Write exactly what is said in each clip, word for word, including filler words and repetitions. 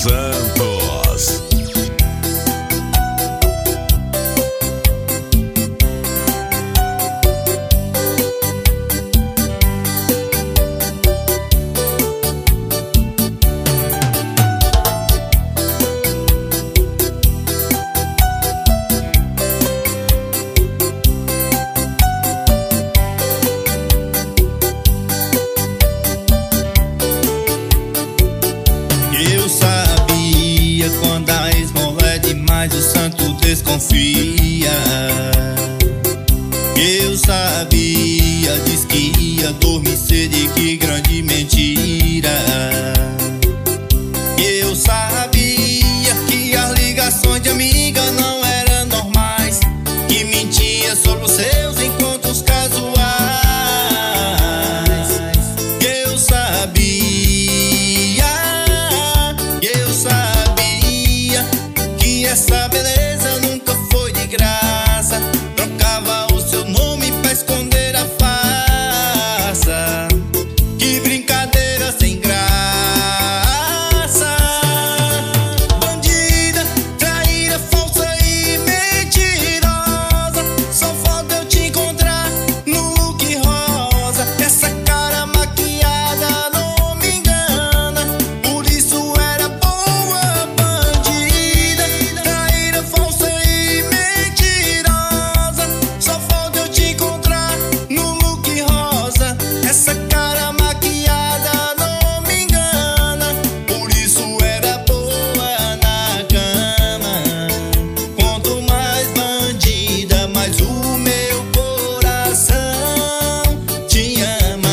Santos. Eu sabia quando a esmola é demais o santo desconfia. Eu sabia, diz que ia dormir cedo e que grande mentira. Eu sabia que as ligações de amiga não eram normais, que mentia sobre os seus encontros casuais. Eu sabia essa beleza nunca foi de graça. Trocava o seu nome pra esconder a farsa. Que brincadeira sem graça. Bandida, traíra, falsa e mentirosa. Só falta eu te encontrar no look rosa. Essa cara maquiada não me engana, por isso era boa. Bandida, falsa e mentirosa, só falta eu te encontrar no look rosa. Essa cara maquiada não me engana, por isso era boa na cama. Quanto mais bandida, mais o meu coração te ama.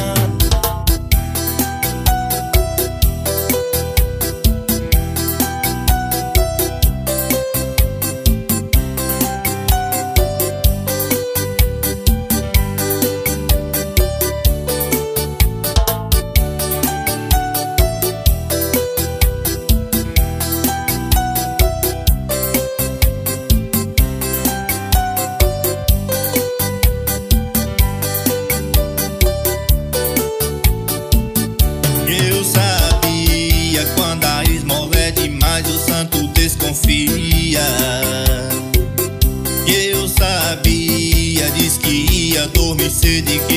Eu sabia quando a esmola é demais o santo desconfia. Eu sabia, diz que ia dormir cedo e